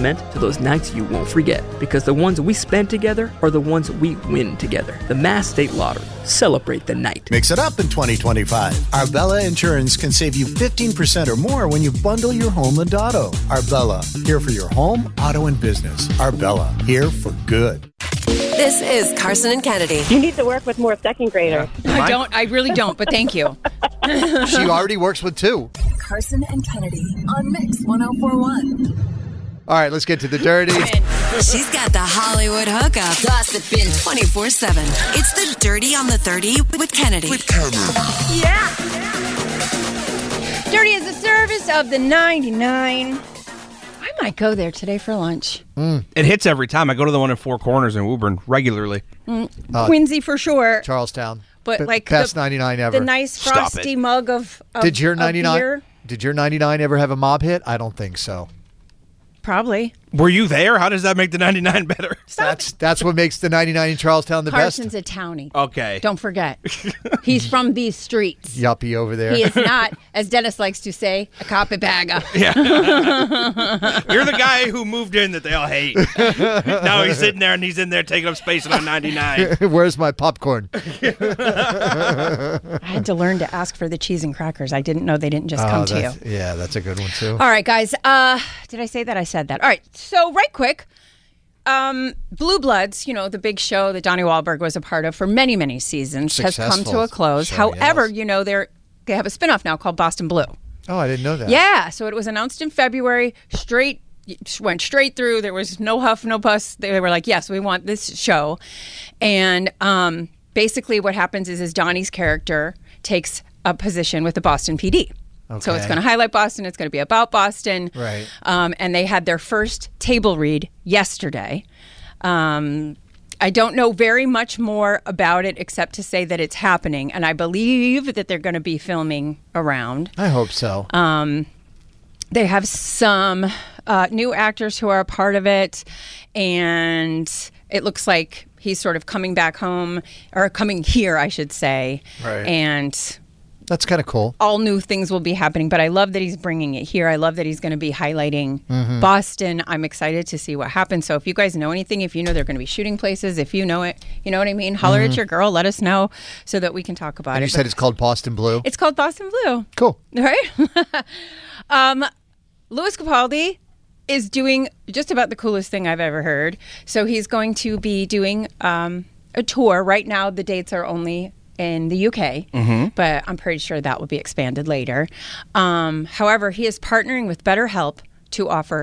meant to those nights you won't forget. Because the ones we spend together are the ones we win together. The Mass State Lottery. Celebrate the night. Mix it up in 2025. Arbella Insurance can save you 15% or more when you bundle your home and auto. Arbella, here for your home, auto, and business. Arbella, here for good. This is Carson and Kennedy. You need to work with more second graders. I really don't, but thank you. She already works with 2. Carson and Kennedy on Mix 104.1. All right, let's get to the dirty. She's got the Hollywood hookup. Gossiping 24/7. It's the Dirty on the 30 with Kennedy. Yeah. Dirty is a service of the 99. I might go there today for lunch. It hits every time. I go to the one in Four Corners in Woburn regularly. Quincy for sure. Charlestown. But like best 99 ever. The nice frosty mug of Did your 99? Beer? Did your 99 ever have a mob hit? I don't think so. Probably. Were you there? How does that make the 99 better? That's what makes the 99 in Charlestown the Carson's best. a townie. Okay. Don't forget. He's from these streets. Yuppie over there. He is not, as Dennis likes to say, a carpetbagger. Yeah. You're the guy who moved in that they all hate. Now he's sitting there and he's in there taking up space on 99. Where's my popcorn? I had to learn to ask for the cheese and crackers. I didn't know they didn't just come to you. Yeah, that's a good one too. All right, guys. Did I say that? I said that. All right. So right quick, Blue Bloods, the big show that Donnie Wahlberg was a part of for many, many seasons, has come to a close. Sure, however, they have a spinoff now called Boston Blue. Oh, I didn't know that. Yeah. So it was announced in February. Went straight through. There was no huff, no puss. They were like, yes, we want this show. And basically what happens is Donnie's character takes a position with the Boston PD. Okay. So it's going to highlight Boston. It's going to be about Boston. Right. And they had their first table read yesterday. I don't know very much more about it except to say that it's happening. And I believe that they're going to be filming around. I hope so. They have some new actors who are a part of it. And it looks like he's sort of coming back home, or coming here, I should say. Right. And that's kind of cool. All new things will be happening, but I love that he's bringing it here. I love that he's going to be highlighting Boston. I'm excited to see what happens. So if you guys know anything, if you know they're going to be shooting places, if you know it, you know what I mean? Holler at your girl, let us know so that we can talk about and it. You said it's called Boston Blue? It's called Boston Blue. Cool. Right? Louis Capaldi is doing just about the coolest thing I've ever heard. So he's going to be doing a tour. Right now, the dates are only in the UK, but I'm pretty sure that will be expanded later. However, he is partnering with BetterHelp to offer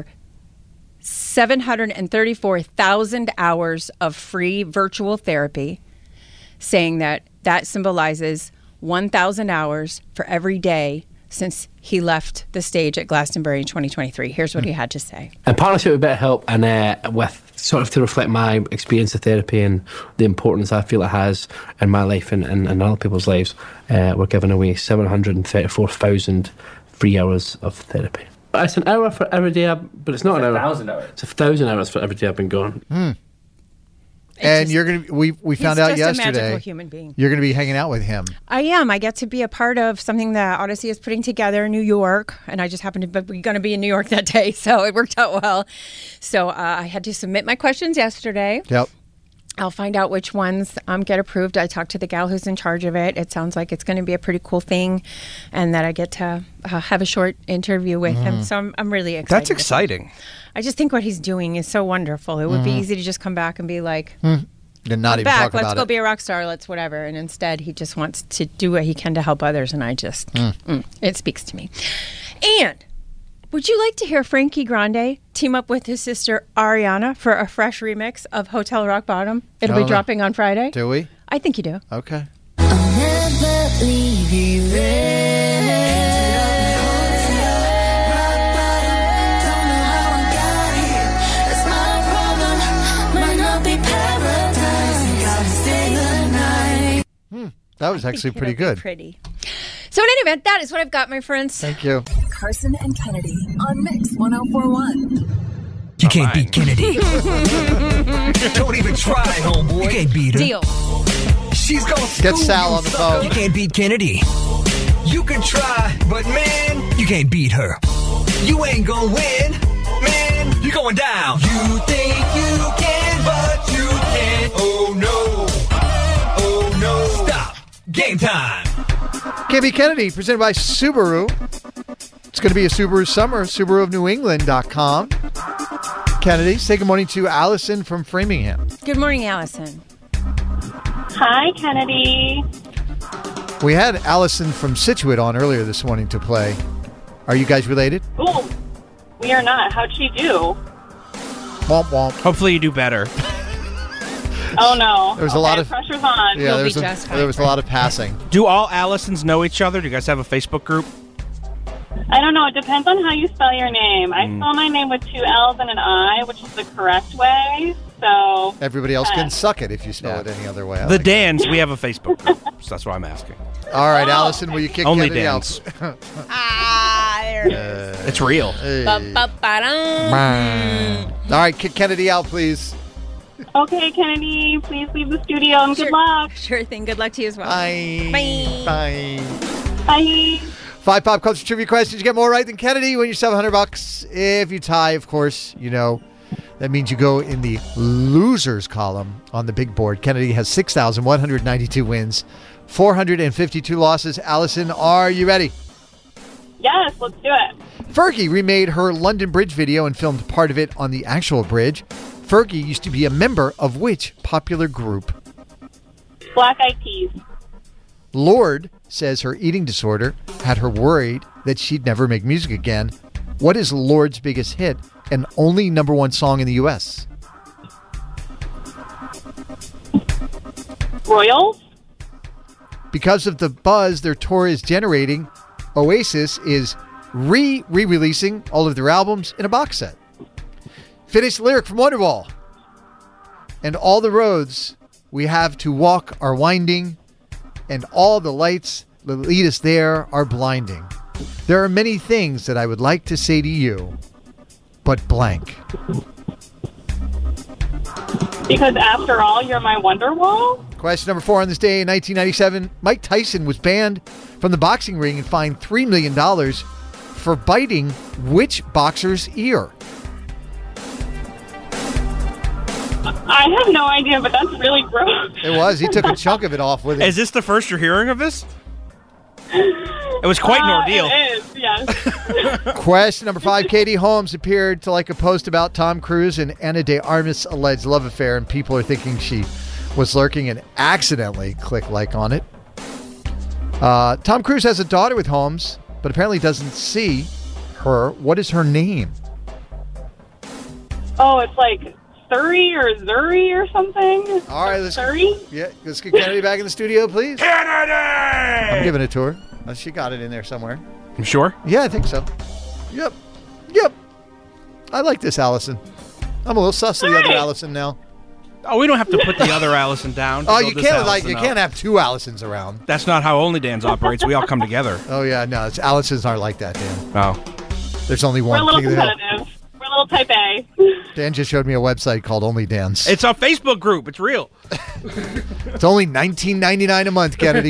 734,000 hours of free virtual therapy, saying that symbolizes 1,000 hours for every day since he left the stage at Glastonbury in 2023. Here's what he had to say. In partnership with BetterHelp and with sort of to reflect my experience of therapy and the importance I feel it has in my life and other people's lives, we're giving away 734,000 free hours of therapy. It's an hour for every day, but it's not an hour. 1,000 hours. It's 1,000 hours for every day I've been gone. And you're gonna. We found out yesterday. He's just a magical human being. You're going to be hanging out with him. I am. I get to be a part of something that Odyssey is putting together in New York, and I just happened to be going to be in New York that day, so it worked out well. So I had to submit my questions yesterday. Yep. I'll find out which ones get approved. I talked to the gal who's in charge of it. It sounds like it's going to be a pretty cool thing, and that I get to have a short interview with him. So I'm really excited. That's exciting. I just think what he's doing is so wonderful. It would be easy to just come back and be like, and not I'm even back. talk about Let's go it. be a rock star. Let's whatever. And instead, he just wants to do what he can to help others. And I just, it speaks to me. And would you like to hear Frankie Grande team up with his sister Ariana for a fresh remix of Hotel Rock Bottom? It'll be dropping on Friday. Do we? I think you do. Okay. Never leave you That was actually pretty good. Pretty. So in any event, that is what I've got, my friends. Thank you. Carson and Kennedy on Mix 104.1. You can't beat Kennedy. Don't even try, homeboy. You can't beat her. Deal. She's gonna Get school Sal you, on the sucker. phone. You can't beat Kennedy. You can try, but man, you can't beat her. You ain't gonna win, man. can. You're going down. You think you can, but you can't. Oh no. Oh no. Stop. Game time. KB Kennedy, presented by Subaru. It's going to be a Subaru summer. SubaruofNewEngland.com. Kennedy, say good morning to Allison from Framingham. Good morning, Allison. Hi, Kennedy. We had Allison from Scituate on earlier this morning to play. Are you guys related? Ooh, we are not. How'd she do? Womp womp. Hopefully you do better. Oh, no. There was a lot of pressure's on. Yeah, there was a lot of passing. Do all Allisons know each other? Do you guys have a Facebook group? I don't know. It depends on how you spell your name. I spell my name with 2 L's and an I, which is the correct way. So everybody else can suck it if you spell it any other way. The Dans, we have a Facebook group, so that's why I'm asking. All right, Allison, will you kick Only Kennedy Dans. out? There it is. It's real. All right, kick Kennedy out, please. Okay, Kennedy, please leave the studio and good luck. Sure thing. Good luck to you as well. Bye. Bye. Bye. 5 pop culture trivia questions. You get more right than Kennedy. Win yourself $100. If you tie, of course, you know that means you go in the losers column on the big board. Kennedy has 6,192 wins, 452 losses. Allison, are you ready? Yes, let's do it. Fergie remade her London Bridge video and filmed part of it on the actual bridge. Fergie used to be a member of which popular group? Black Eyed Peas. Lorde says her eating disorder had her worried that she'd never make music again. What is Lorde's biggest hit and only #1 song in the U.S.? Royals. Because of the buzz their tour is generating, Oasis is re-releasing all of their albums in a box set. Finish the lyric from Wonderwall. And all the roads we have to walk are winding, and all the lights that lead us there are blinding. There are many things that I would like to say to you, but blank. Because after all, you're my Wonderwall? Question number 4. On this day in 1997, Mike Tyson was banned from the boxing ring and fined $3 million for biting which boxer's ear? I have no idea, but that's really gross. It was. He took a chunk of it off with it. Is this the first you're hearing of this? It was quite an ordeal. It is, yes. Question number 5. Katie Holmes appeared to like a post about Tom Cruise and Ana de Armas' alleged love affair, and people are thinking she was lurking and accidentally clicked like on it. Tom Cruise has a daughter with Holmes, but apparently doesn't see her. What is her name? Oh, it's like Surrey or Zuri or something. All right, let's Surrey? Yeah, let's get Kennedy back in the studio, please. Kennedy! I'm giving it to her. Oh, she got it in there somewhere. You sure? Yeah, I think so. Yep. I like this Allison. I'm a little sus of the other Allison now. Oh, we don't have to put the other Allison down. Oh, you can't have 2 Allisons around. That's not how Only Dan's operates. We all come together. Oh yeah, no, Allisons aren't like that, Dan. Oh, there's only one. We're a little competitive. We're a little type A. Dan just showed me a website called Only Dan's. It's a Facebook group. It's real. It's only $19.99 a month, Kennedy.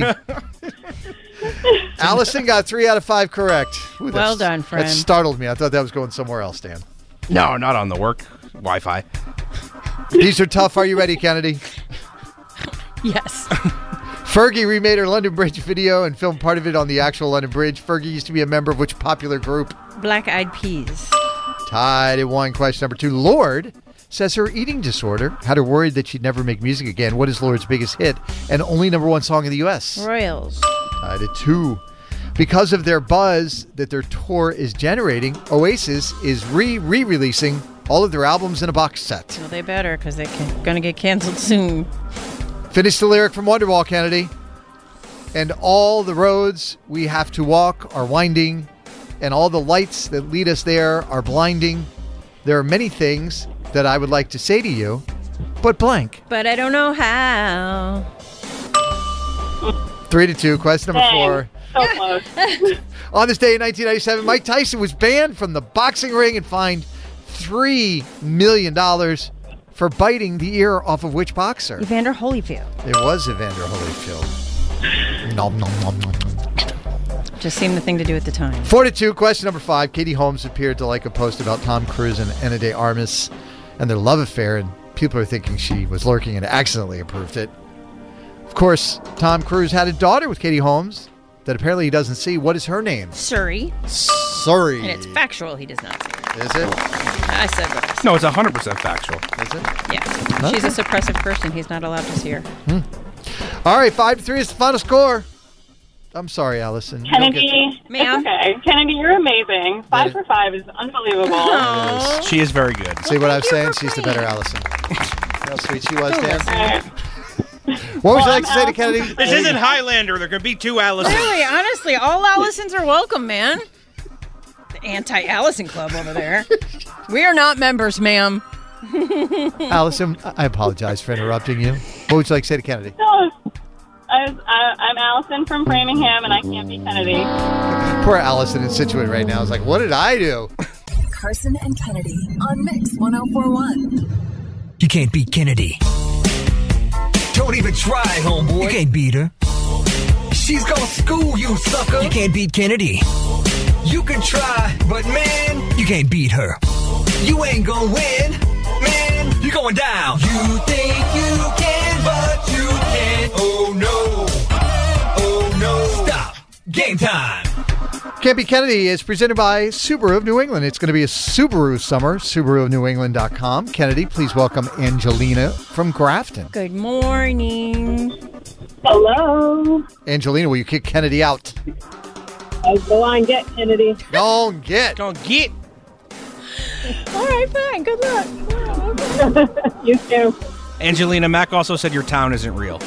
Allison got 3 out of 5 correct. Ooh, well done, friend. That startled me. I thought that was going somewhere else, Dan. No, not on the work Wi-Fi. These are tough. Are you ready, Kennedy? Yes. Fergie remade her London Bridge video and filmed part of it on the actual London Bridge. Fergie used to be a member of which popular group? Black Eyed Peas. Tied at 1. Question number 2. Lorde says her eating disorder had her worried that she'd never make music again. What is Lorde's biggest hit and only #1 song in the U.S.? Royals. Tied at 2. Because of their buzz that their tour is generating, Oasis is re-releasing all of their albums in a box set. Well, they better, because they're going to get canceled soon. Finish the lyric from Wonderwall, Kennedy. And all the roads we have to walk are winding, and all the lights that lead us there are blinding. There are many things that I would like to say to you, but blank. But I don't know how. 3-2. Question number 4. So close. On this day in 1997, Mike Tyson was banned from the boxing ring and fined $3 million for biting the ear off of which boxer? Evander Holyfield. It was Evander Holyfield. Nom, nom, nom, nom, nom. Just seemed the thing to do at the time. 4-2, question number 5. Katie Holmes appeared to like a post about Tom Cruise and Ana de Armas and their love affair, and people are thinking she was lurking and accidentally approved it. Of course, Tom Cruise had a daughter with Katie Holmes that apparently he doesn't see. What is her name? Suri. Suri. And it's factual. He does not see her. Is it? I said what I said. No, it's 100% factual. Is it? Yeah. Okay. She's a suppressive person. He's not allowed to see her. All right, 5-3 is the final score. I'm sorry, Allison. You don't Kennedy, get Ma'am? it's okay. Kennedy, you're amazing. 5 for 5 is unbelievable. She is very good. See what I'm saying? She's the better Allison. How sweet she was, Dan. Alright. What would you like to say to Kennedy? This isn't Highlander. There could be 2 Allisons. Really, honestly, all Allisons are welcome, man. The anti-Allison club over there. We are not members, ma'am. Allison, I apologize for interrupting you. What would you like to say to Kennedy? No, I'm Allison from Framingham, and I can't be Kennedy. Poor Allison in Scituate right now is like, what did I do? Carson and Kennedy on Mix 104.1. You can't beat Kennedy. Don't even try, homeboy. You can't beat her. She's gonna school you, sucker. You can't beat Kennedy. You can try, but man, you can't beat her. You ain't gonna win, man. You're going down. You think you can, but you can't. Oh no. Oh no. Stop. Game time. Can't Be Kennedy is presented by Subaru of New England. It's going to be a Subaru summer. SubaruofNewEngland.com. Kennedy, please welcome Angelina from Grafton. Good morning. Hello. Angelina, will you kick Kennedy out? Go on, get Kennedy. Go on, get. Go get. All right, fine. Good luck. You too. Angelina, Mac also said your town isn't real.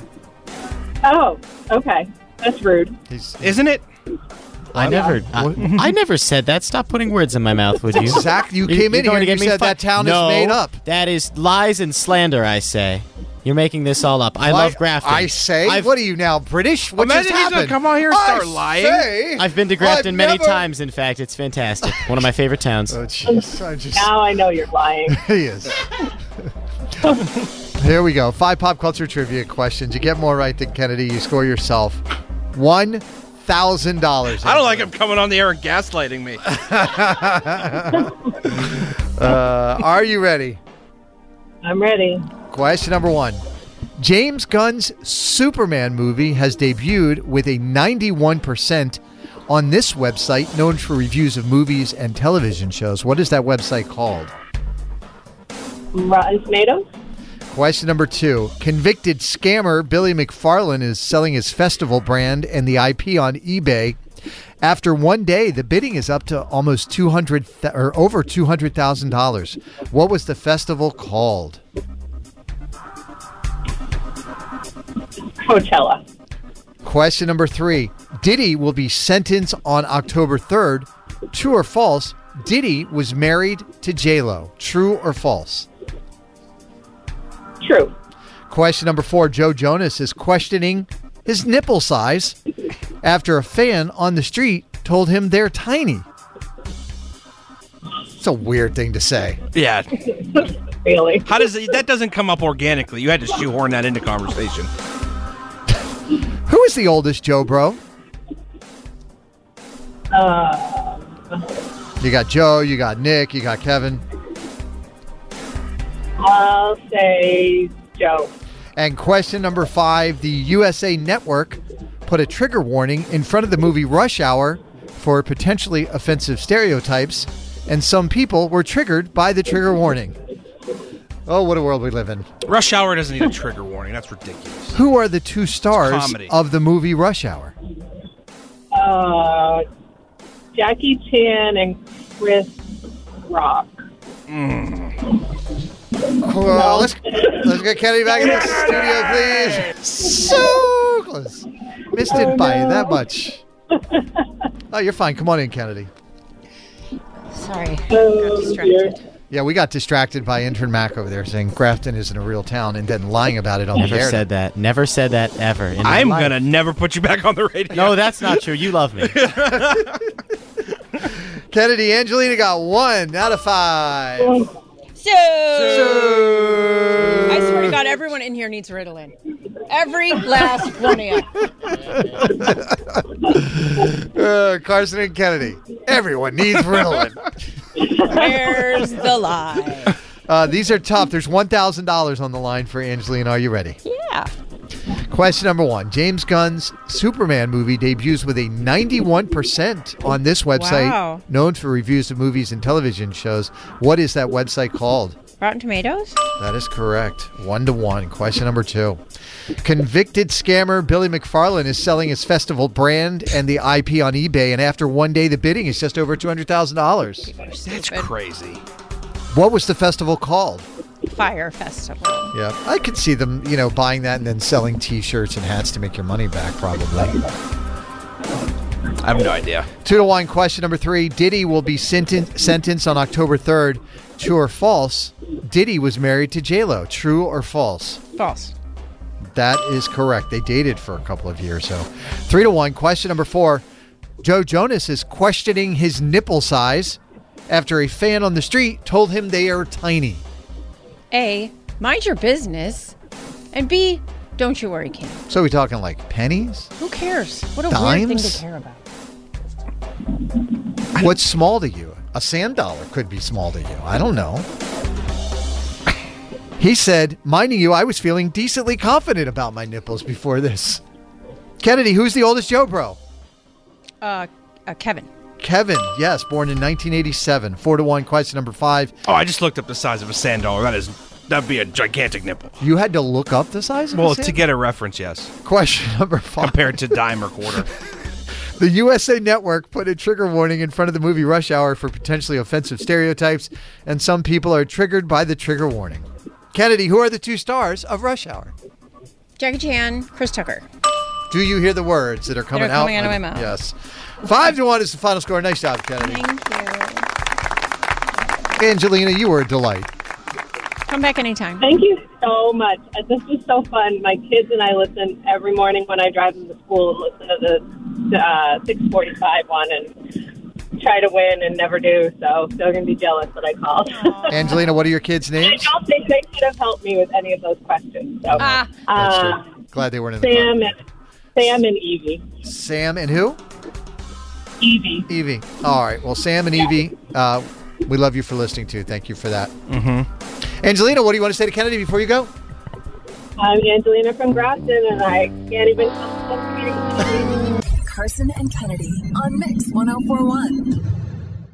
Oh, okay. That's rude. Isn't it? I never said that. Stop putting words in my mouth, would you? Exactly. You came in here and you said that town is made up. That is lies and slander, I say. You're making this all up. I love Grafton. I say? What are you now, British? What just Imagine he's happened? gonna come on here and start lying. I've been to Grafton many times, in fact. It's fantastic. One of my favorite towns. Oh, jeez. Now I know you're lying. He is. Here we go. 5 pop culture trivia questions. You get more right than Kennedy, you score yourself $1,000. I don't like him coming on the air and gaslighting me. Are you ready? I'm ready. Question number 1. James Gunn's Superman movie has debuted with a 91% on this website known for reviews of movies and television shows. What is that website called? Rotten Tomatoes. Question number 2. Convicted scammer Billy McFarland is selling his festival brand and the IP on eBay. After one day, the bidding is up to almost over $200,000. What was the festival called? Coachella. Question number 3. Diddy will be sentenced on October 3rd. True or false? Diddy was married to J-Lo. True or false? True. Question number 4. Joe Jonas is questioning his nipple size after a fan on the street told him they're tiny. It's a weird thing to say. Yeah. Really? How does that doesn't come up organically? You had to shoehorn that into conversation. Who is the oldest Joe Bro? You got Joe, you got Nick, you got Kevin. I'll say Joe. And question number 5, the USA Network put a trigger warning in front of the movie Rush Hour for potentially offensive stereotypes, and some people were triggered by the trigger warning. Oh, what a world we live in. Rush Hour doesn't need a trigger warning. That's ridiculous. Who are the 2 stars of the movie Rush Hour? Jackie Chan and Chris Rock. Well, let's get Kennedy back in the studio, please. So close. Missed it by that much. Oh, you're fine. Come on in, Kennedy. Sorry. Got distracted. Yeah, we got distracted by intern Mac over there saying Grafton isn't a real town and then lying about it on the air. Never said that. Never said that ever in my I'm life. going to never put you back on the radio. No, that's not true. You love me. Kennedy, Angelina got 1 out of 5. So I swear to God, everyone in here needs Ritalin. Every last one of you. Carson and Kennedy. Everyone needs Ritalin. Where's the lie? These are tough. There's $1,000 on the line for Angelina. Are you ready? Yeah. Question number 1. James Gunn's Superman movie debuts with a 91% on this website, Wow. known for reviews of movies and television shows. What is that website called? Rotten Tomatoes? That is correct. 1-1. Question number 2. Convicted scammer Billy McFarland is selling his festival brand and the IP on eBay, and after one day, the bidding is just over $200,000. That's crazy. What was the festival called? Fire Festival. Yeah, I could see them, buying that and then selling T-shirts and hats to make your money back, probably. I have no idea. 2-1. Question number 3. Diddy will be sentenced on October 3rd. True or false? Diddy was married to J-Lo. True or false? False. That is correct. They dated for a couple of years. So 3-1. Question number 4. Joe Jonas is questioning his nipple size after a fan on the street told him they are tiny. A, mind your business. And B, don't you worry, Kim. So we talking like pennies? Who cares? What a Dimes? weird thing to care about. What's small to you? A sand dollar could be small to you. I don't know. He said, minding you, I was feeling decently confident about my nipples before this. Kennedy, who's the oldest Joe Bro? Kevin. Kevin, yes, born in 1987. 4-1. Question number 5. Oh, I just looked up the size of a sand dollar. That'd be a gigantic nipple. You had to look up the size of Well, a sand to get a reference, yes. Question number 5. Compared to dime or quarter. The USA Network put a trigger warning in front of the movie Rush Hour for potentially offensive stereotypes, and some people are triggered by the trigger warning. Kennedy, who are the 2 stars of Rush Hour? Jackie Chan, Chris Tucker. Do you hear the words that are coming out? Out of my mouth. Yes. 5-1 is the final score. Nice job, Kennedy. Thank you. Angelina, you were a delight. Come back anytime. Thank you so much. This was so fun. My kids and I listen every morning when I drive them to school and listen to the 6:45 one and try to win and never do. So they're going to be jealous that I called. Angelina, what are your kids' names? I don't think they could have helped me with any of those questions. So, That's true. Glad they weren't in the car. Sam and Evie. Sam and who? Evie. Evie. All right. Well, Sam and Evie, we love you for listening to. Thank you for that. Mm-hmm. Angelina, what do you want to say to Kennedy before you go? I'm Angelina from Grafton, and I can't even... Carson and Kennedy on Mix 104.1.